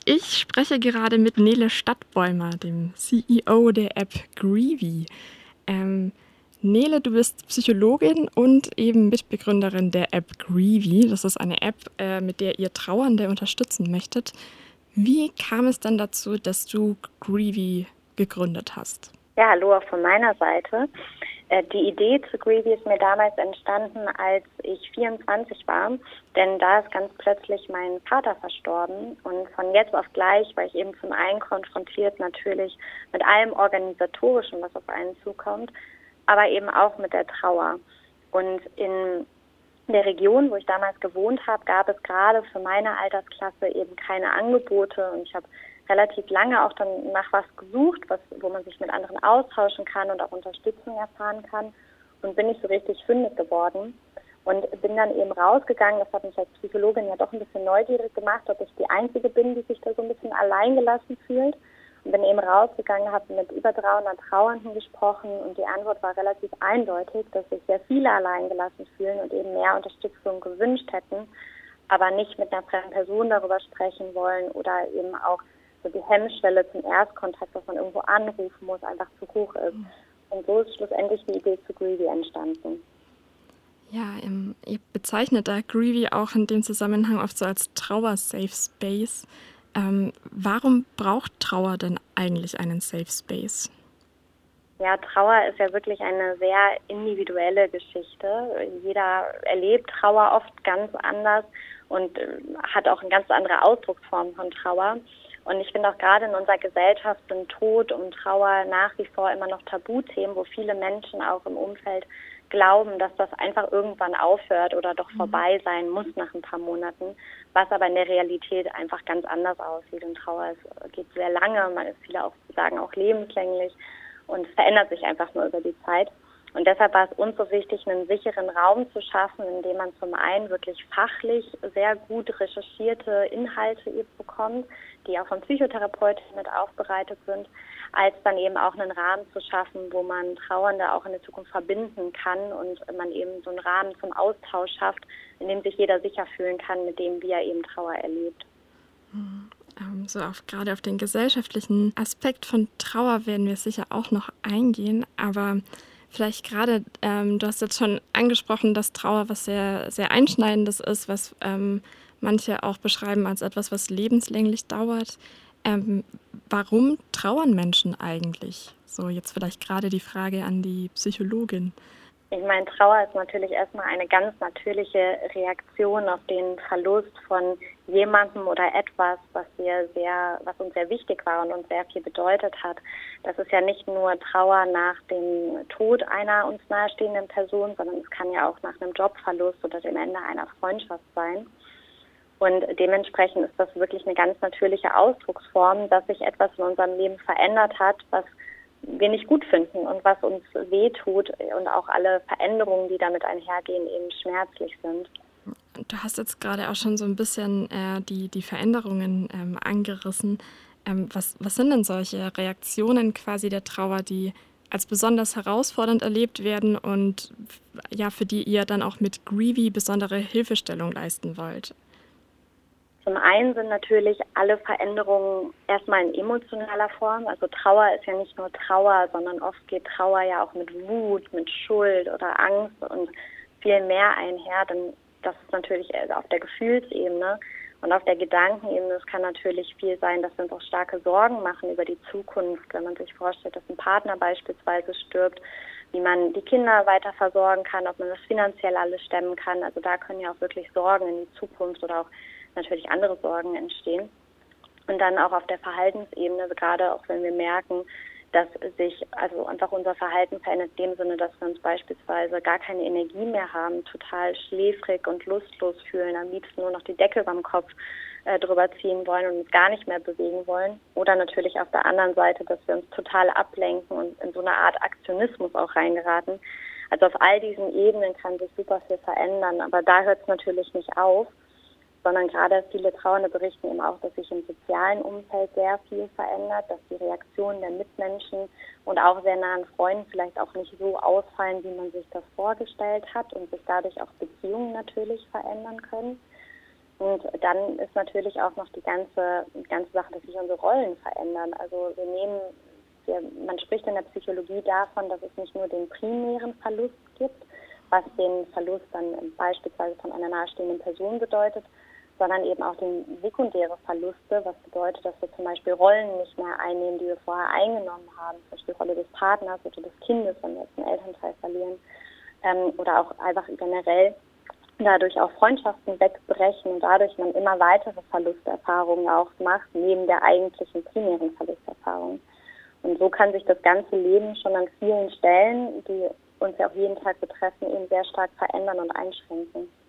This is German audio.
Ich spreche gerade mit Nele Stadtbäumer, dem CEO der App Greevy. Ähm, Nele, du bist Psychologin und eben Mitbegründerin der App Greevy. Das ist eine App, mit der ihr Trauernde unterstützen möchtet. Wie kam es dann dazu, dass du Greevy gegründet hast? Ja, hallo auch von meiner Seite. Die Idee zu Greevy ist mir damals entstanden, als ich 24 war, denn da ist ganz plötzlich mein Vater verstorben und von jetzt auf gleich war ich eben zum einen konfrontiert natürlich mit allem Organisatorischen, was auf einen zukommt, aber eben auch mit der Trauer. Und in der Region, wo ich damals gewohnt habe, gab es gerade für meine Altersklasse eben keine Angebote und ich habe relativ lange auch dann nach was gesucht, wo man sich mit anderen austauschen kann und auch Unterstützung erfahren kann und bin nicht so richtig fündig geworden und bin dann eben rausgegangen. Das hat mich als Psychologin ja doch ein bisschen neugierig gemacht, ob ich die Einzige bin, die sich da so ein bisschen alleingelassen fühlt. Und bin eben rausgegangen, habe mit über 300 Trauernden gesprochen und die Antwort war relativ eindeutig, dass sich sehr viele alleingelassen fühlen und eben mehr Unterstützung gewünscht hätten, aber nicht mit einer fremden Person darüber sprechen wollen oder eben auch so die Hemmschwelle zum Erstkontakt, dass man irgendwo anrufen muss, einfach zu hoch ist. Und so ist schlussendlich die Idee zu Greevy entstanden. Ja, ihr bezeichnet da Greevy auch in dem Zusammenhang oft so als Trauer-Safe Space. Warum braucht Trauer denn eigentlich einen Safe Space? Ja, Trauer ist ja wirklich eine sehr individuelle Geschichte. Jeder erlebt Trauer oft ganz anders und hat auch eine ganz andere Ausdrucksform von Trauer. Und ich finde auch gerade in unserer Gesellschaft sind Tod und Trauer nach wie vor immer noch Tabuthemen, wo viele Menschen auch im Umfeld glauben, dass das einfach irgendwann aufhört oder doch vorbei sein muss nach ein paar Monaten, was aber in der Realität einfach ganz anders aussieht. Und Trauer geht sehr lange, viele auch sagen auch lebenslänglich und es verändert sich einfach nur über die Zeit. Und deshalb war es uns so wichtig, einen sicheren Raum zu schaffen, in dem man zum einen wirklich fachlich sehr gut recherchierte Inhalte eben bekommt, die auch von Psychotherapeuten mit aufbereitet sind, als dann eben auch einen Rahmen zu schaffen, wo man Trauernde auch in der Zukunft verbinden kann und man eben so einen Rahmen zum Austausch schafft, in dem sich jeder sicher fühlen kann, mit dem, wie er eben Trauer erlebt. Gerade auf den gesellschaftlichen Aspekt von Trauer werden wir sicher auch noch eingehen, aber vielleicht gerade, du hast jetzt schon angesprochen, dass Trauer was sehr, sehr Einschneidendes ist, was manche auch beschreiben als etwas, was lebenslänglich dauert. Warum trauern Menschen eigentlich? So, jetzt vielleicht gerade die Frage an die Psychologin. Ich meine, Trauer ist natürlich erstmal eine ganz natürliche Reaktion auf den Verlust von jemandem oder etwas, was uns sehr wichtig war und uns sehr viel bedeutet hat. Das ist ja nicht nur Trauer nach dem Tod einer uns nahestehenden Person, sondern es kann ja auch nach einem Jobverlust oder dem Ende einer Freundschaft sein. Und dementsprechend ist das wirklich eine ganz natürliche Ausdrucksform, dass sich etwas in unserem Leben verändert hat, was wir nicht gut finden und was uns wehtut und auch alle Veränderungen, die damit einhergehen, eben schmerzlich sind. Du hast jetzt gerade auch schon so ein bisschen die Veränderungen angerissen. Was sind denn solche Reaktionen quasi der Trauer, die als besonders herausfordernd erlebt werden und ja, für die ihr dann auch mit Greevy besondere Hilfestellung leisten wollt? Zum einen sind natürlich alle Veränderungen erstmal in emotionaler Form. Also Trauer ist ja nicht nur Trauer, sondern oft geht Trauer ja auch mit Wut, mit Schuld oder Angst und viel mehr einher. Denn das ist natürlich auf der Gefühlsebene und auf der Gedankenebene. Es kann natürlich viel sein, dass wir uns auch starke Sorgen machen über die Zukunft, wenn man sich vorstellt, dass ein Partner beispielsweise stirbt, wie man die Kinder weiter versorgen kann, ob man das finanziell alles stemmen kann. Also da können ja auch wirklich Sorgen in die Zukunft oder auch natürlich andere Sorgen entstehen. Und dann auch auf der Verhaltensebene, also gerade auch wenn wir merken, dass sich also einfach unser Verhalten verändert, in dem Sinne, dass wir uns beispielsweise gar keine Energie mehr haben, total schläfrig und lustlos fühlen, am liebsten nur noch die Decke über dem Kopf drüber ziehen wollen und uns gar nicht mehr bewegen wollen. Oder natürlich auf der anderen Seite, dass wir uns total ablenken und in so eine Art Aktionismus auch reingeraten. Also auf all diesen Ebenen kann sich super viel verändern, aber da hört es natürlich nicht auf, sondern gerade viele Trauernde berichten eben auch, dass sich im sozialen Umfeld sehr viel verändert, dass die Reaktionen der Mitmenschen und auch sehr nahen Freunden vielleicht auch nicht so ausfallen, wie man sich das vorgestellt hat und sich dadurch auch Beziehungen natürlich verändern können. Und dann ist natürlich auch noch die ganze Sache, dass sich unsere Rollen verändern. Also man spricht in der Psychologie davon, dass es nicht nur den primären Verlust gibt, was den Verlust dann beispielsweise von einer nahestehenden Person bedeutet, sondern eben auch den sekundäre Verluste, was bedeutet, dass wir zum Beispiel Rollen nicht mehr einnehmen, die wir vorher eingenommen haben, zum Beispiel die Rolle des Partners oder des Kindes, wenn wir jetzt einen Elternteil verlieren, oder auch einfach generell dadurch auch Freundschaften wegbrechen und dadurch man immer weitere Verlusterfahrungen auch macht, neben der eigentlichen primären Verlusterfahrung. Und so kann sich das ganze Leben schon an vielen Stellen, die uns ja auch jeden Tag betreffen, eben sehr stark verändern und einschränken.